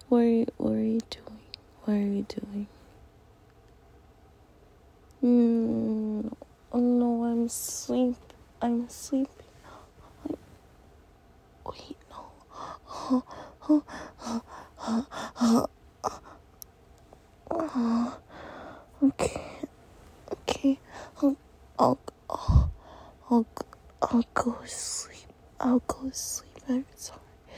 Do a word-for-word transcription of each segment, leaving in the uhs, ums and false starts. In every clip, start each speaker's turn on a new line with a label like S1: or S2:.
S1: What are you, what are you doing? What are you doing? Mm, oh no, I'm asleep. I'm asleep. I, wait, no. Okay, okay. I'll, I'll, I'll, I'll, I'll go to sleep. I'll go to sleep. I'm sorry.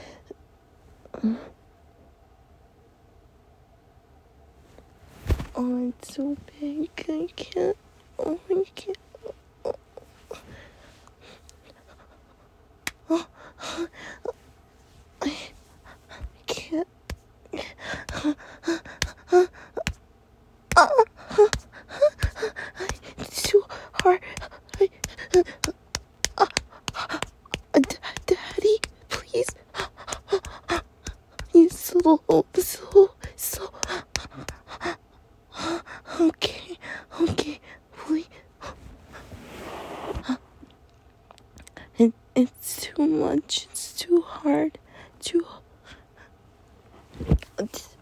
S1: Oh, it's so big. I can't. Oh, I can't. Oh, I can't. It's too hard. Daddy, please. You slow, slow, slow. Okay, okay, please. It, it's too much. It's too hard. Too. It's,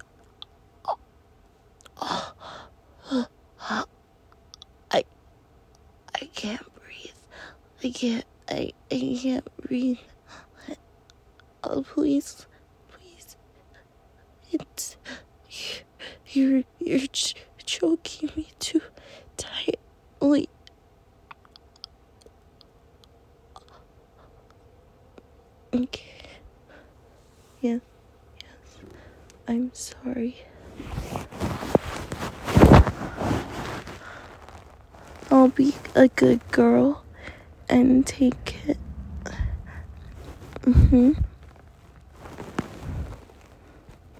S1: I, I can't breathe. I can't. I, I can't breathe. Oh, please, please. It's you're you're ch- choking me too tightly. Okay. Yes, yes. I'm sorry. I'll be a good girl and take it. Mm-hmm.